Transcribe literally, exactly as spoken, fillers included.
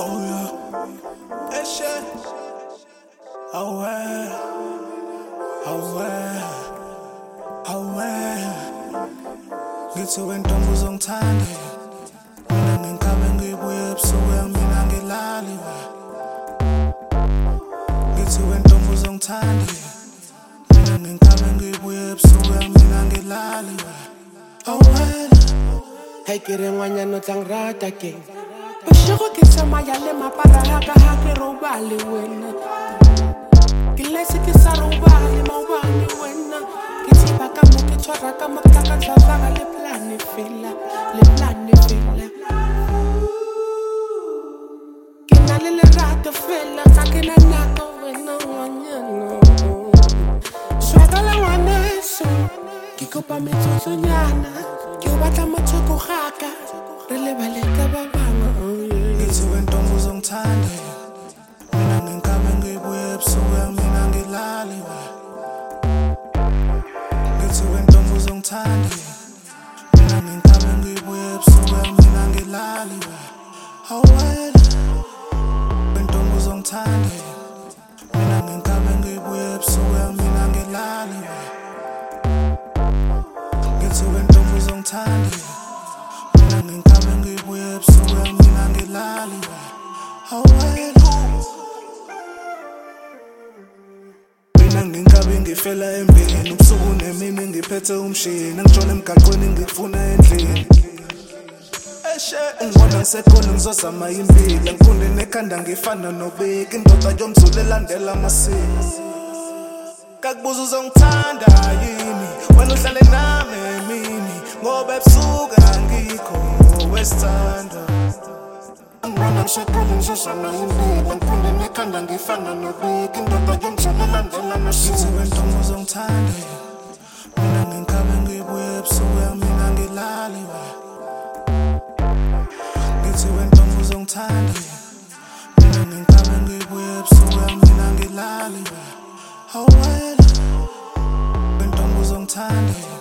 Oh yeah, that shit. Oh yeah, oh yeah, oh yeah. Ngithi wentombi uzongithanda, mina ngingikabe ngibuye ebusuku mina ngilali. Ngithi wentombi uzongithanda, mina ngingikabe ngibuye ebusuku mina ngilali. Oh yeah. Hey, kere ngwanya no tlang rata ke. Bashego ke tsamaya le mapara haka ha ke robale wena. Ke lese ke sa robale maobane wena. Ke tsiba ka mo ke tshwara ka matlaka tlaga le plane fela, le plane fela. Ke na le lerato fela ka ke na nako wena ngwanya no. Swagala ngwaneso, ke kopa metsotso nyana. Ke o batla mathoko gaka, re lebale ka ba bangwe. Ngithi wentombi uzongithanda, mina ngingikabe ngibuye ebusuku mina ngilali. Ngithi wentombi uzongithanda, mina ngingikabe ngibuye ebusuku mina ngilali. Oh well, wentombi uzongithanda, mina ngingikabe ngibuye ebusuku mina ngilali. Ngithi wentombi uzongithanda, mina ngingikabe ngibuye ebusuku mina ngilali. Oh well, mina ngingikabe ngifela embeni, ubusuku nemini ngiphethe umshini, ngitshona emgaqweni ngikufuna endlini. Eshe ngibona ngisekhona ngizozama impilo, ngifunde nekhanda ngifana nobeki, indoda yomzulu elandela amasiko. Kakubuza uzongithanda yini, wena uhlale nami emini, ngoba ebusuku angikho wesithanda. Ngibona ngisekhona ngizozama impilo, ngifunde nekhanda ngifana nobeki, indoda yomzulu elandela amasiko. Ngithi wentombi uzongithanda, mina ngingikabe ngibuye ebusuku mina ngilali. Ngithi wentombi uzongithanda, mina ngingikabe ngibuye ebusuku mina ngilali. Oh well, wentombi uzongithanda.